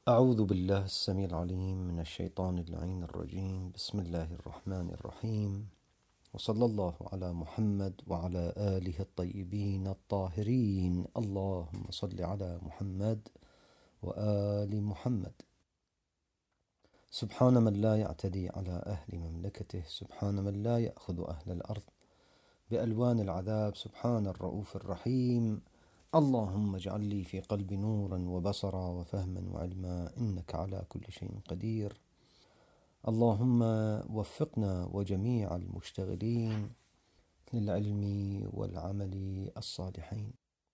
أعوذ بالله السميع العليم من الشيطان اللعين الرجيم. بسم الله الرحمن الرحيم، وصلى الله على محمد وعلى آله الطيبين الطاهرين. اللهم صل على محمد وآل محمد. سبحان من لا يعتدي على أهل مملكته، سبحان من لا يأخذ أهل الأرض بألوان العذاب، سبحان الرؤوف الرحيم. اللهم اجعل لي في قلبي نورا وبصرا وفهما وعلما، إنك على كل شيء قدير. اللهم وفقنا وجميع المشتغلين للعلم والعمل الصالحين.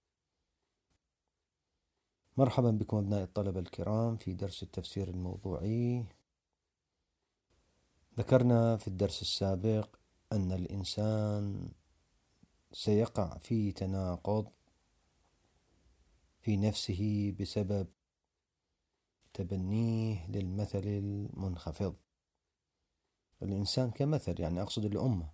مرحبا بكم أبناء الطلبة الكرام في درس التفسير الموضوعي. ذكرنا في الدرس السابق أن الإنسان سيقع في تناقض في نفسه بسبب تبنيه للمثل المنخفض. الإنسان كمثل، يعني أقصد الأمة،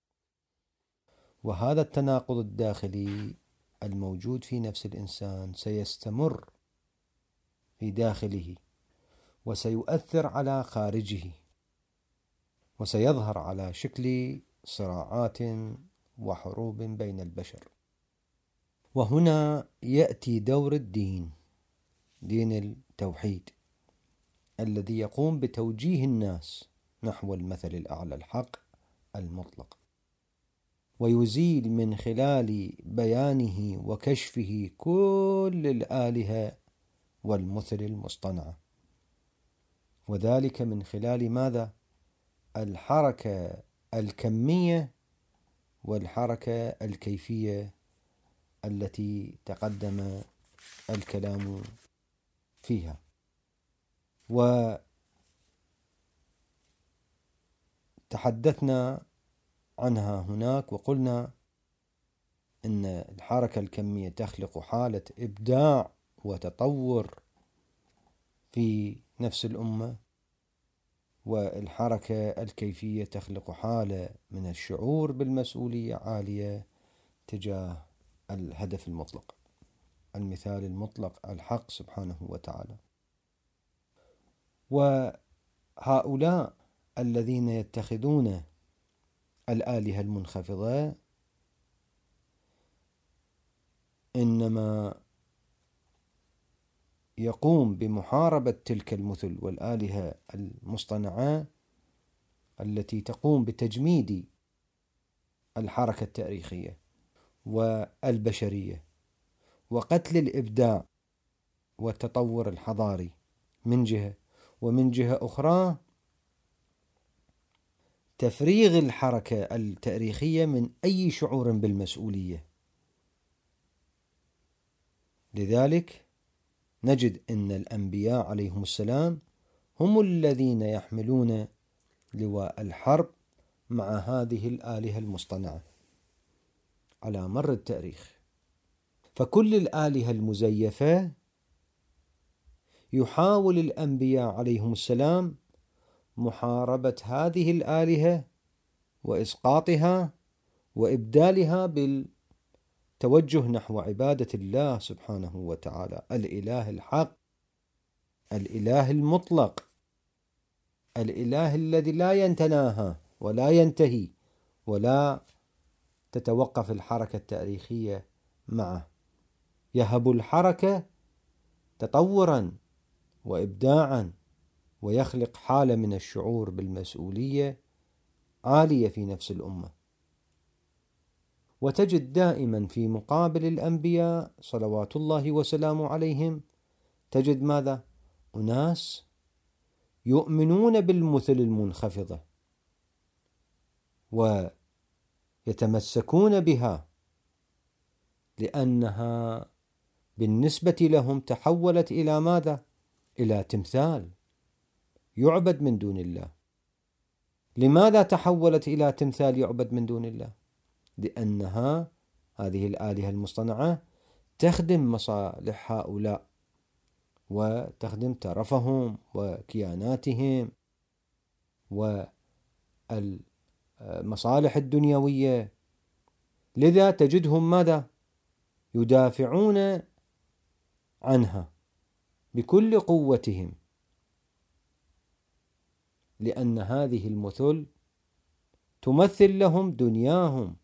وهذا التناقض الداخلي الموجود في نفس الإنسان سيستمر في داخله وسيؤثر على خارجه، وسيظهر على شكل صراعات وحروب بين البشر. وهنا يأتي دور الدين، دين التوحيد، الذي يقوم بتوجيه الناس نحو المثل الأعلى الحق المطلق، ويزيل من خلال بيانه وكشفه كل الآلهة والمثل المصطنعة، وذلك من خلال ماذا؟ الحركة الكمية والحركة الكيفية التي تقدم الكلام فيها. وتحدثنا عنها هناك وقلنا إن الحركة الكمية تخلق حالة إبداع وتطور في نفس الأمة، والحركة الكيفية تخلق حالة من الشعور بالمسؤولية عالية تجاه الهدف المطلق، المثال المطلق الحق سبحانه وتعالى. وهؤلاء الذين يتخذون الآلهة المنخفضة إنما يقوم بمحاربة تلك المثل والآلهة المصطنعة التي تقوم بتجميد الحركة التاريخية والبشرية وقتل الإبداع والتطور الحضاري من جهة، ومن جهة أخرى تفريغ الحركة التاريخية من أي شعور بالمسؤولية. لذلك نجد أن الأنبياء عليهم السلام هم الذين يحملون لواء الحرب مع هذه الآلهة المصطنعة على مر التاريخ. فكل الآلهة المزيفة يحاول الأنبياء عليهم السلام محاربة هذه الآلهة وإسقاطها وإبدالها بالتوجه نحو عبادة الله سبحانه وتعالى، الإله الحق، الإله المطلق، الإله الذي لا يتناهى ولا ينتهي ولا تتوقف الحركة التاريخية معه، يهب الحركة تطورا وإبداعا ويخلق حالة من الشعور بالمسؤولية عالية في نفس الأمة. وتجد دائما في مقابل الأنبياء صلوات الله وسلامه عليهم تجد ماذا؟ أناس يؤمنون بالمثل المنخفضة ويتمسكون بها لأنها بالنسبة لهم تحولت إلى ماذا؟ إلى تمثال يعبد من دون الله. لماذا تحولت إلى تمثال يعبد من دون الله؟ لأنها هذه الآلهة المصطنعة تخدم مصالح هؤلاء وتخدم ترفهم وكياناتهم والمصالح الدنيوية. لذا تجدهم ماذا؟ يدافعون عنها بكل قوتهم، لأن هذه المثل تمثل لهم دنياهم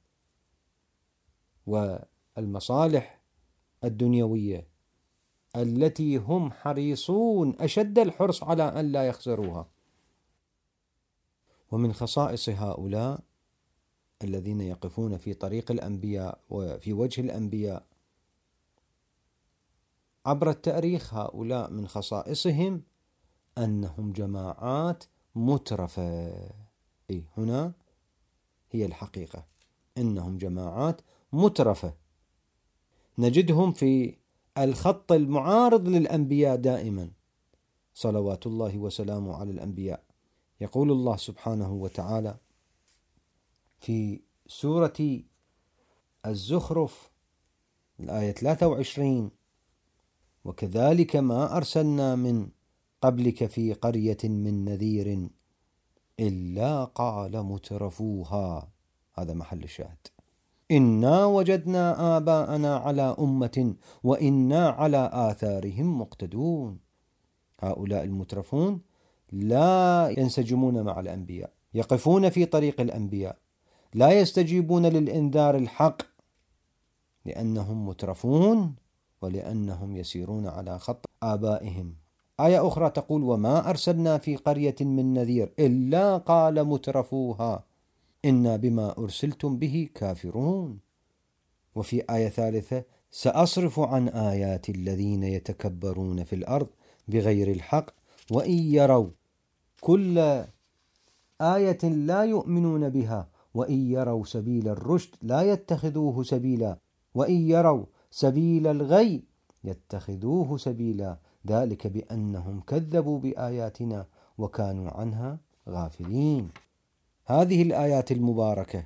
والمصالح الدنيوية التي هم حريصون أشد الحرص على أن لا يخسروها. ومن خصائص هؤلاء الذين يقفون في طريق الأنبياء وفي وجه الأنبياء عبر التاريخ، هؤلاء من خصائصهم أنهم جماعات مترفة. هنا هي الحقيقة، إنهم جماعات مترفة، نجدهم في الخط المعارض للأنبياء دائما صلوات الله وسلامه على الأنبياء. يقول الله سبحانه وتعالى في سورة الزخرف الآية 23: وكذلك ما أرسلنا من قبلك في قرية من نذير إلا قال مترفوها، هذا محل الشاهد، إنا وجدنا آباءنا على أمة وإنا على آثارهم مقتدون. هؤلاء المترفون لا ينسجمون مع الأنبياء، يقفون في طريق الأنبياء، لا يستجيبون للإنذار الحق لأنهم مترفون ولأنهم يسيرون على خط آبائهم. آية أخرى تقول: وما أرسلنا في قرية من نذير إلا قال مترفوها إنا بما أرسلتم به كافرون. وفي آية ثالثة: سأصرف عن آيات الذين يتكبرون في الأرض بغير الحق وإن يروا كل آية لا يؤمنون بها وإن يروا سبيل الرشد لا يتخذوه سبيلا وإن يروا سبيل الغي يتخذوه سبيلا ذلك بأنهم كذبوا بآياتنا وكانوا عنها غافلين. هذه الآيات المباركة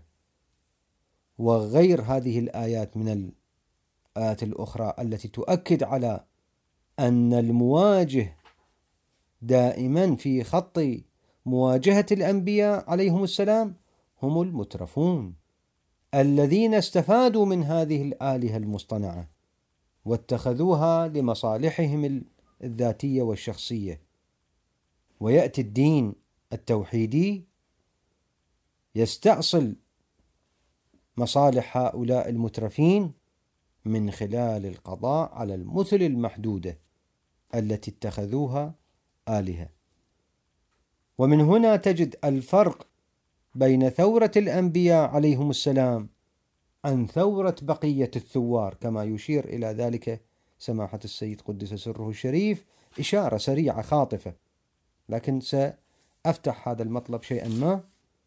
وغير هذه الآيات من الآيات الأخرى التي تؤكد على أن المواجه دائما في خط مواجهة الأنبياء عليهم السلام هم المترفون الذين استفادوا من هذه الآلهة المصطنعة واتخذوها لمصالحهم الذاتية والشخصية. ويأتي الدين التوحيدي يستأصل مصالح هؤلاء المترفين من خلال القضاء على المثل المحدودة التي اتخذوها آلهة. ومن هنا تجد الفرق بين ثورة الأنبياء عليهم السلام عن ثورة بقية الثوار، كما يشير إلى ذلك سماحة السيد قدس سره الشريف إشارة سريعة خاطفة، لكن سأفتح هذا المطلب شيئا ما.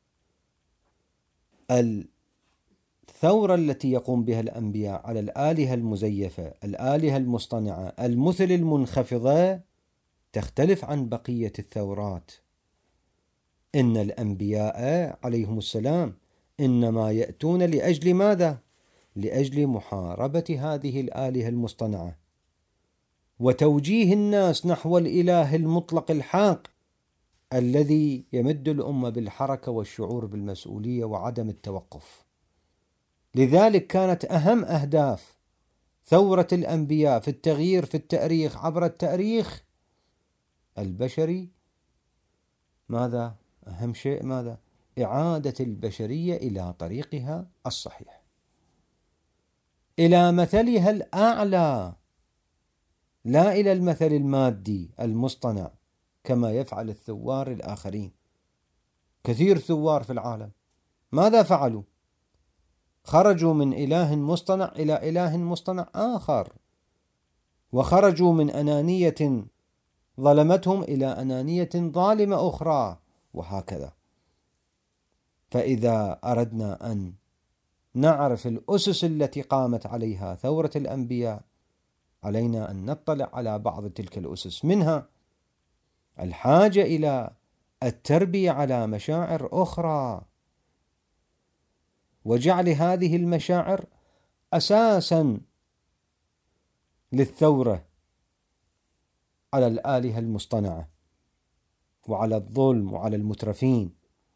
الثورة التي يقوم بها الأنبياء على الآلهة المزيفة، الآلهة المصطنعة، المثل المنخفضة، تختلف عن بقية الثورات. إن الأنبياء عليهم السلام إنما يأتون لأجل ماذا؟ لأجل محاربة هذه الآلهة المصطنعة وتوجيه الناس نحو الإله المطلق الحق الذي يمد الأمة بالحركة والشعور بالمسؤولية وعدم التوقف. لذلك كانت أهم أهداف ثورة الأنبياء في التغيير في التاريخ عبر التاريخ البشري ماذا؟ أهم شيء ماذا؟ إعادة البشرية إلى طريقها الصحيح، إلى مثلها الأعلى، لا إلى المثل المادي المصطنع كما يفعل الثوار الآخرين. كثير ثوار في العالم ماذا فعلوا؟ خرجوا من إله مصطنع إلى إله مصطنع آخر، وخرجوا من أنانية ظلمتهم إلى أنانية ظالمة أخرى، وهكذا. فإذا أردنا أن نعرف الأسس التي قامت عليها ثورة الأنبياء علينا أن نطلع على بعض تلك الأسس، منها الحاجة إلى التربية على مشاعر أخرى وجعل هذه المشاعر أساسا للثورة على الآلهة المصطنعة وعلى الظلم وعلى المترفين.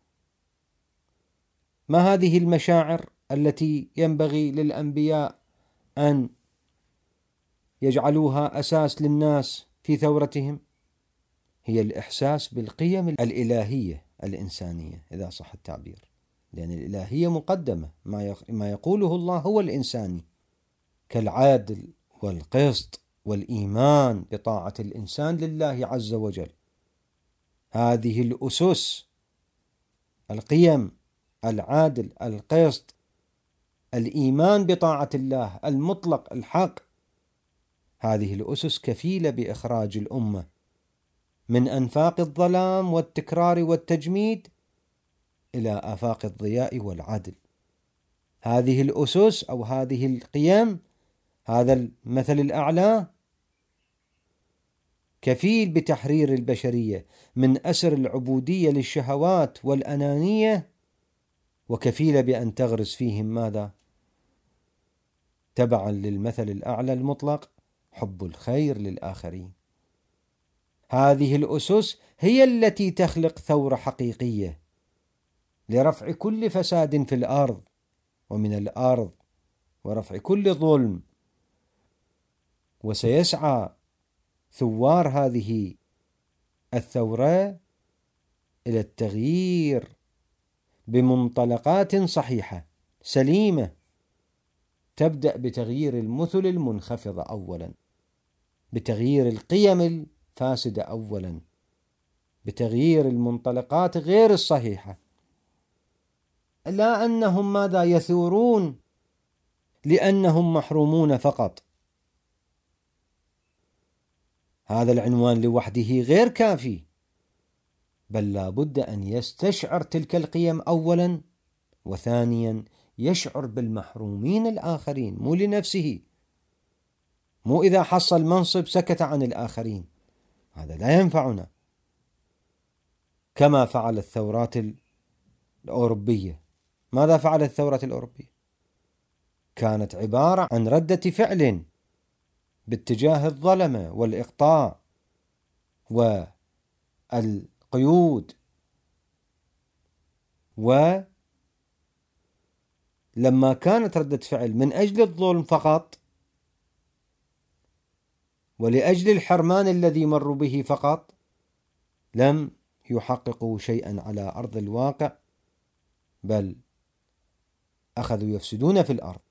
ما هذه المشاعر التي ينبغي للأنبياء أن يجعلوها أساس للناس في ثورتهم هي الإحساس بالقيم الإلهية الإنسانية، إذا صح التعبير، لأن الإلهية مقدمة، ما يقوله الله هو الإنساني، كالعدل والقسط والإيمان بطاعة الإنسان لله عز وجل. هذه الأسس، القيم، العدل، القسط، الإيمان بطاعة الله المطلق الحق، هذه الأسس كفيلة بإخراج الأمة من أنفاق الظلام والتكرار والتجميد إلى آفاق الضياء والعدل. هذه الأسس أو هذه القيم، هذا المثل الأعلى كفيل بتحرير البشرية من أسر العبودية للشهوات والأنانية، وكفيلة بأن تغرس فيهم ماذا؟ تبعا للمثل الأعلى المطلق، حب الخير للآخرين. هذه الأسس هي التي تخلق ثورة حقيقية لرفع كل فساد في الأرض ومن الأرض، ورفع كل ظلم. وسيسعى ثوار هذه الثورة إلى التغيير بمنطلقات صحيحة سليمة، تبدأ بتغيير المثل المنخفضة أولا، بتغيير القيم الفاسدة أولا، بتغيير المنطلقات غير الصحيحة، لا أنهم ماذا يثورون لأنهم محرومون فقط. هذا العنوان لوحده غير كافي، بل لا بد أن يستشعر تلك القيم أولا، وثانيا يشعر بالمحرومين الآخرين، مو لنفسه، مو إذا حصل منصب سكت عن الآخرين، هذا لا ينفعنا. كما فعل الثورات الأوروبية. ماذا فعلت الثورات الأوروبية؟ كانت عبارة عن ردة فعل باتجاه الظلمة والإقطاع والقيود، ولما كانت ردة فعل من أجل الظلم فقط ولأجل الحرمان الذي مروا به فقط، لم يحققوا شيئا على أرض الواقع، بل أخذوا يفسدون في الأرض.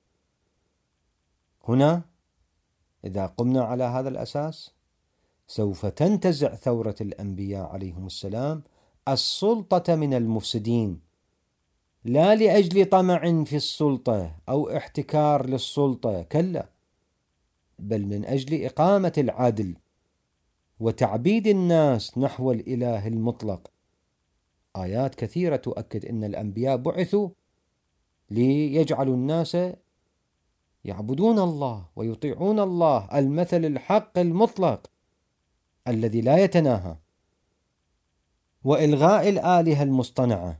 هنا إذا قمنا على هذا الأساس سوف تنتزع ثورة الأنبياء عليهم السلام السلطة من المفسدين، لا لأجل طمع في السلطة أو احتكار للسلطة، كلا، بل من أجل إقامة العدل وتعبيد الناس نحو الإله المطلق. آيات كثيرة تؤكد أن الأنبياء بعثوا ليجعلوا الناس يعبدون الله ويطيعون الله، المثل الحق المطلق الذي لا يتناهى، وإلغاء الآلهة المصطنعة.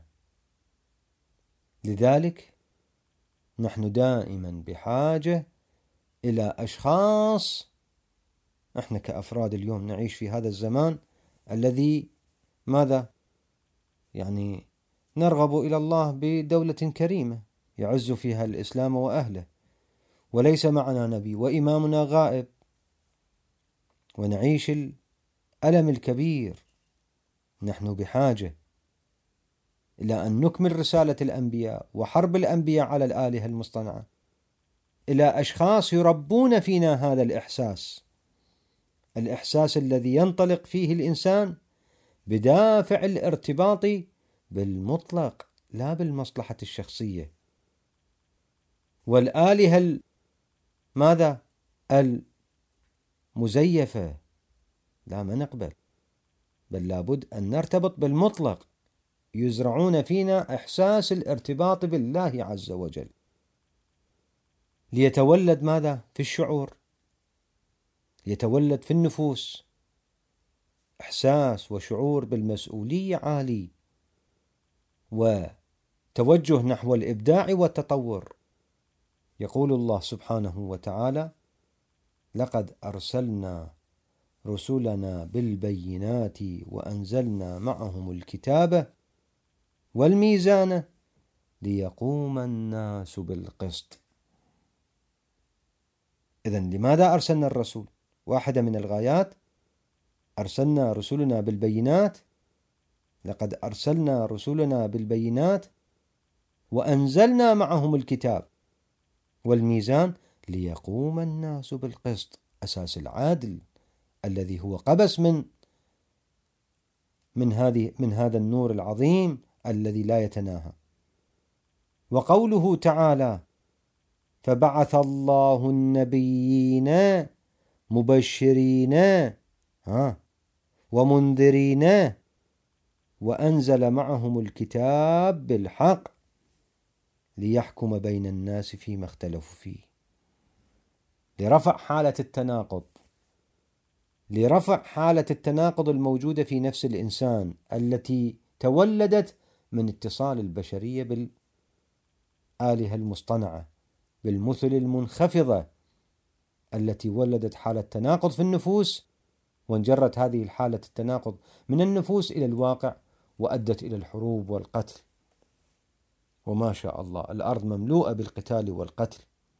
لذلك نحن دائما بحاجة إلى أشخاص، نحن كأفراد اليوم نعيش في هذا الزمان الذي ماذا؟ يعني نرغب إلى الله بدولة كريمة يعز فيها الإسلام وأهله، وليس معنا نبي وإمامنا غائب، ونعيش الألم الكبير. نحن بحاجة إلى أن نكمل رسالة الأنبياء وحرب الأنبياء على الآلهة المصطنعة، إلى أشخاص يربون فينا هذا الإحساس الذي ينطلق فيه الإنسان بدافع الارتباط بالمطلق لا بالمصلحة الشخصية. والآلهة ماذا؟ المزيفة لا، ما نقبل، بل لابد أن نرتبط بالمطلق، يزرعون فينا إحساس الارتباط بالله عز وجل، ليتولد ماذا؟ في الشعور، يتولد في النفوس إحساس وشعور بالمسؤولية عالي، وتوجه نحو الإبداع والتطور. يقول الله سبحانه وتعالى: لقد أرسلنا رسلنا بالبينات وأنزلنا معهم الكتاب والميزان ليقوم الناس بالقسط. إذن لماذا أرسلنا الرسول؟ واحدة من الغايات أرسلنا رسلنا بالبينات، لقد أرسلنا رسلنا بالبينات وأنزلنا معهم الكتاب والميزان ليقوم الناس بالقسط، أساس العدل الذي هو قبس من هذا النور العظيم الذي لا يتناهى. وقوله تعالى: فبعث الله النبيين مبشرين ومنذرين وأنزل معهم الكتاب بالحق ليحكم بين الناس فيما اختلفوا فيه، لرفع حالة التناقض الموجودة في نفس الإنسان التي تولدت من اتصال البشرية بالآلهة المصطنعة، بالمثل المنخفضة التي ولدت حالة تناقض في النفوس، وانجرت هذه الحالة التناقض من النفوس إلى الواقع وأدت إلى الحروب والقتل. وما شاء الله الأرض مملوءة بالقتال والقتل.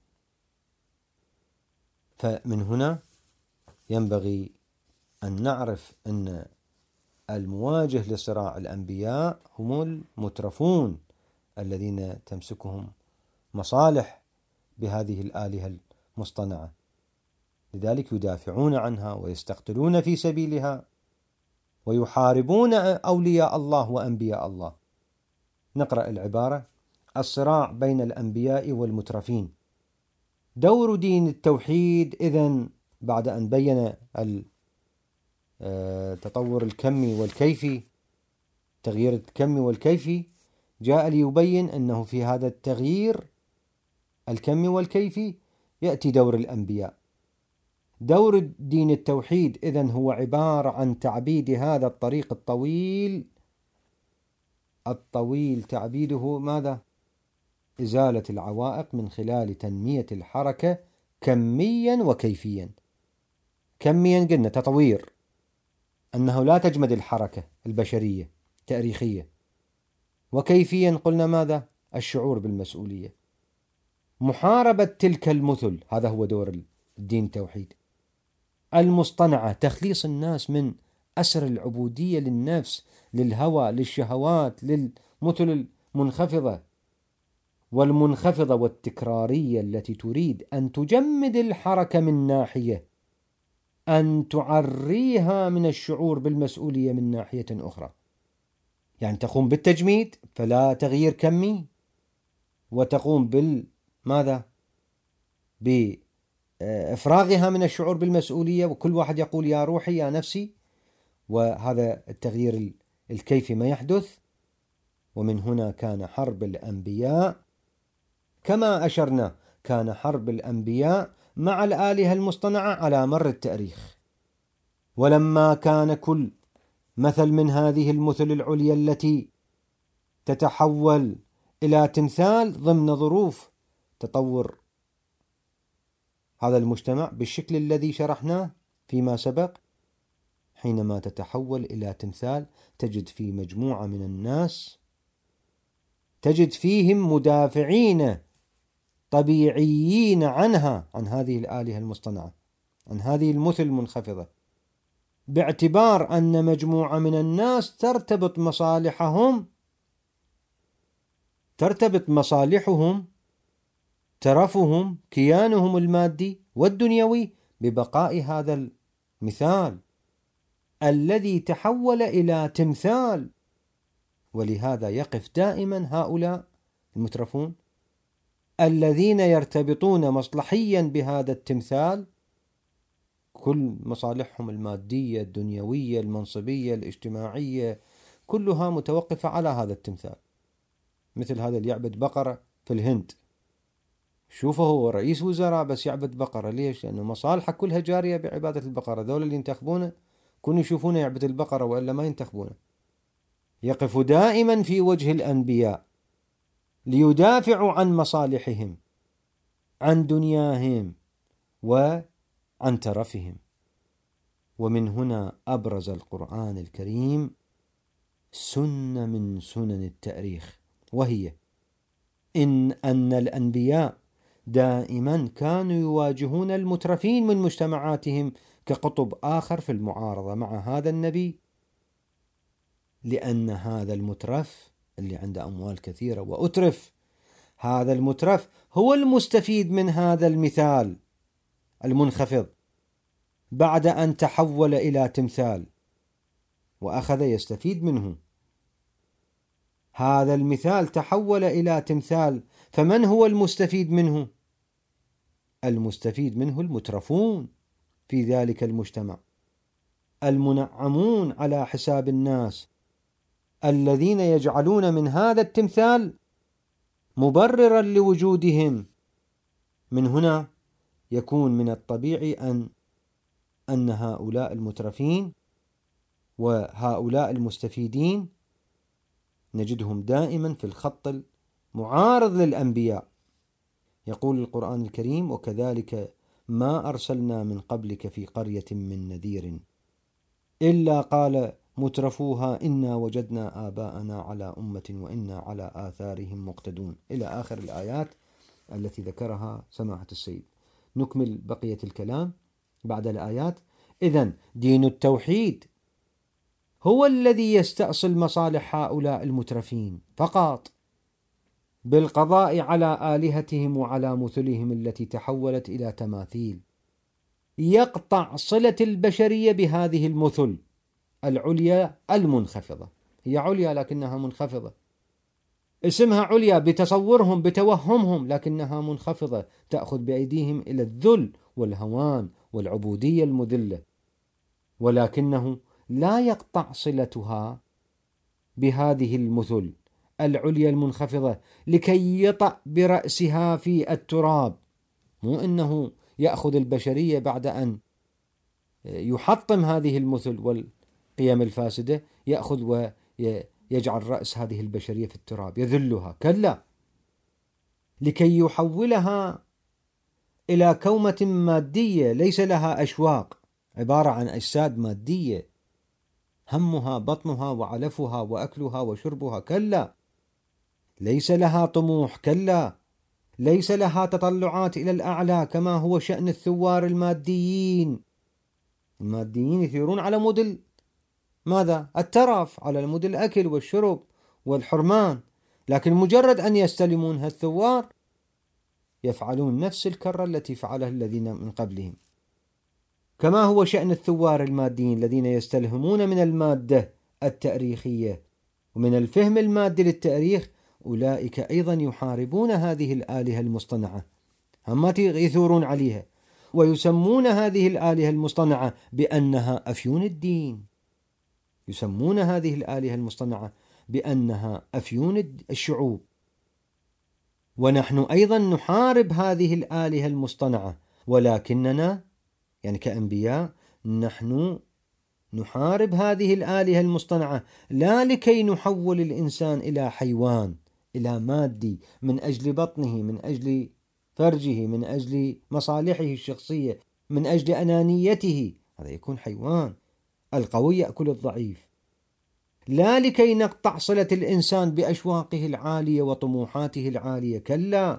فمن هنا ينبغي أن نعرف أن المواجه لصراع الأنبياء هم المترفون الذين تمسكهم مصالح بهذه الآلهة المصطنعة، لذلك يدافعون عنها ويستقتلون في سبيلها ويحاربون أولياء الله وأنبياء الله. نقرأ العبارة: الصراع بين الأنبياء والمترفين. دور دين التوحيد إذن بعد أن بين التطور الكمي والكيفي، تغيير الكمي والكيفي، جاء ليبين أنه في هذا التغيير الكمي والكيفي يأتي دور الأنبياء. دور دين التوحيد إذن هو عبارة عن تعبيد هذا الطريق الطويل تعبيده ماذا؟ إزالة العوائق من خلال تنمية الحركة كميا وكيفيا. كميا قلنا تطوير، أنه لا تجمد الحركة البشرية تاريخية، وكيفيا قلنا ماذا؟ الشعور بالمسؤولية، محاربة تلك المثل، هذا هو دور الدين التوحيد المصطنعة، تخليص الناس من أسر العبودية للنفس، للهوى، للشهوات، للمثل المنخفضة والتكرارية التي تريد أن تجمد الحركة من ناحية، أن تعريها من الشعور بالمسؤولية من ناحية أخرى. يعني تقوم بالتجميد فلا تغيير كمي، وتقوم ماذا؟ بإفراغها من الشعور بالمسؤولية، وكل واحد يقول يا روحي يا نفسي، وهذا التغيير الكيفي ما يحدث. ومن هنا كان حرب الأنبياء كما أشرنا، كان حرب الأنبياء مع الآلهة المصطنعة على مر التاريخ. ولما كان كل مثل من هذه المثل العليا التي تتحول إلى تمثال ضمن ظروف تطور هذا المجتمع بالشكل الذي شرحناه فيما سبق، حينما تتحول إلى تمثال تجد في مجموعة من الناس، تجد فيهم مدافعين طبيعيين عنها، عن هذه الآلهة المصطنعة، عن هذه المثل المنخفضة، باعتبار أن مجموعة من الناس ترتبط مصالحهم، ترفهم، كيانهم المادي والدنيوي ببقاء هذا المثال الذي تحول إلى تمثال. ولهذا يقف دائما هؤلاء المترفون الذين يرتبطون مصلحيا بهذا التمثال، كل مصالحهم المادية الدنيوية المنصبية الاجتماعية كلها متوقفة على هذا التمثال. مثل هذا اللي يعبد بقرة في الهند، شوفه هو رئيس وزراء بس يعبد بقرة. ليش؟ لأنه مصالحه كلها جارية بعبادة البقرة. دول اللي ينتخبونه كونوا يشوفونه يعبد البقرة وإلا ما ينتخبونه. يقف دائما في وجه الأنبياء ليدافعوا عن مصالحهم، عن دنياهم وعن ترفهم. ومن هنا أبرز القرآن الكريم سنة من سنن التاريخ، وهي أن الأنبياء دائما كانوا يواجهون المترفين من مجتمعاتهم كقطب آخر في المعارضة مع هذا النبي، لأن هذا المترف اللي عنده أموال كثيرة وأترف، هذا المترف هو المستفيد من هذا المثال المنخفض بعد أن تحول إلى تمثال وأخذ يستفيد منه. هذا المثال تحول إلى تمثال، فمن هو المستفيد منه؟ المستفيد منه المترفون في ذلك المجتمع، المنعمون على حساب الناس، الذين يجعلون من هذا التمثال مبررا لوجودهم. من هنا يكون من الطبيعي أن هؤلاء المترفين وهؤلاء المستفيدين نجدهم دائما في الخط المعارض للأنبياء. يقول القرآن الكريم: وكذلك ما أرسلنا من قبلك في قرية من نذير إلا قال مترفوها إنا وجدنا آباءنا على أمة وإنا على آثارهم مقتدون، إلى آخر الآيات التي ذكرها سماحة السيد. نكمل بقية الكلام بعد الآيات. إذن دين التوحيد هو الذي يستأصل مصالح هؤلاء المترفين فقط بالقضاء على آلهتهم وعلى مثلهم التي تحولت إلى تماثيل، يقطع صلة البشرية بهذه المثل العليا المنخفضة. هي عليا لكنها منخفضة، اسمها عليا بتصورهم بتوهمهم، لكنها منخفضة، تأخذ بأيديهم إلى الذل والهوان والعبودية المذلة، ولكنه لا يقطع صلتها بهذه المثل العليا المنخفضة لكي يطأ برأسها في التراب. مو أنه يأخذ البشرية بعد أن يحطم هذه المثل والقيم الفاسدة، يأخذ ويجعل رأس هذه البشرية في التراب يذلها، كلا، لكي يحولها إلى كومة مادية ليس لها أشواق، عبارة عن أجساد مادية همها بطنها وعلفها وأكلها وشربها، كلا، ليس لها طموح، كلا، ليس لها تطلعات إلى الأعلى كما هو شأن الثوار الماديين. الماديين يثيرون على مود ماذا؟ الترف، على مود الأكل والشرب والحرمان، لكن مجرد أن يستلمون الثوار يفعلون نفس الكرة التي فعلها الذين من قبلهم. كما هو شأن الثوار الماديين الذين يستلهمون من المادة التاريخية ومن الفهم المادي للتاريخ، أولئك أيضا يحاربون هذه الآلهة المصطنعة، هم يثورون عليها ويسمون هذه الآلهة المصطنعة بأنها أفيون الدين، يسمون هذه الآلهة المصطنعة بأنها أفيون الشعوب. ونحن أيضا نحارب هذه الآلهة المصطنعة، ولكننا يعني كأنبياء نحن نحارب هذه الآلهة المصطنعة لا لكي نحول الإنسان إلى حيوان، إلى مادي، من أجل بطنه، من أجل فرجه، من أجل مصالحه الشخصية، من أجل أنانيته، هذا يكون حيوان. القوي يأكل الضعيف. لا لكي نقطع صلة الإنسان بأشواقه العالية وطموحاته العالية، كلا،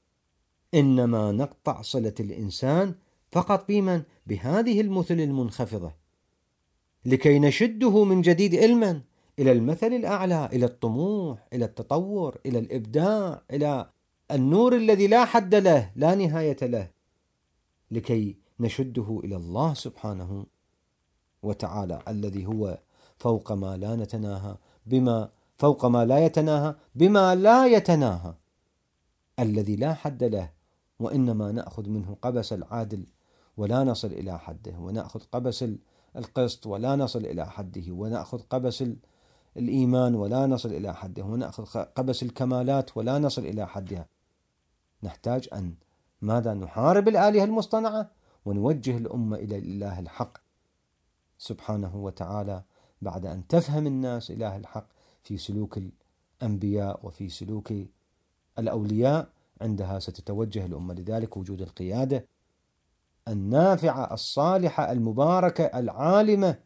إنما نقطع صلة الإنسان فقط بمن؟ بهذه المثل المنخفضة، لكي نشده من جديد علما إلى المثل الأعلى، إلى الطموح، إلى التطور، إلى الإبداع، إلى النور الذي لا حد له لا نهاية له، لكي نشده إلى الله سبحانه وتعالى الذي هو فوق ما لا نتناهى فوق ما لا يتناهى بما لا يتناهى، الذي لا حد له، وإنما نأخذ منه قبس العادل ولا نصل إلى حده، ونأخذ قبس القسط ولا نصل إلى حده، ونأخذ قبس الإيمان ولا نصل إلى حده، ونأخذ قبس الكمالات ولا نصل إلى حدها. نحتاج أن ماذا؟ نحارب الآلهة المصطنعة ونوجه الأمة إلى الإله الحق سبحانه وتعالى، بعد أن تفهم الناس إله الحق في سلوك الأنبياء وفي سلوك الأولياء، عندها ستتوجه الأمة. لذلك وجود القيادة النافعة الصالحة المباركة العالمة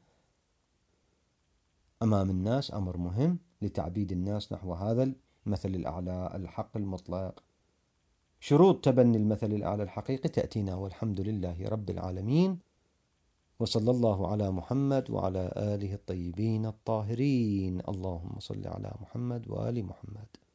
أمام الناس أمر مهم لتعبيد الناس نحو هذا المثل الأعلى الحق المطلق. شروط تبني المثل الأعلى الحقيقي تأتينا، والحمد لله رب العالمين. وصلى الله على محمد وعلى آله الطيبين الطاهرين. اللهم صل على محمد وآل محمد.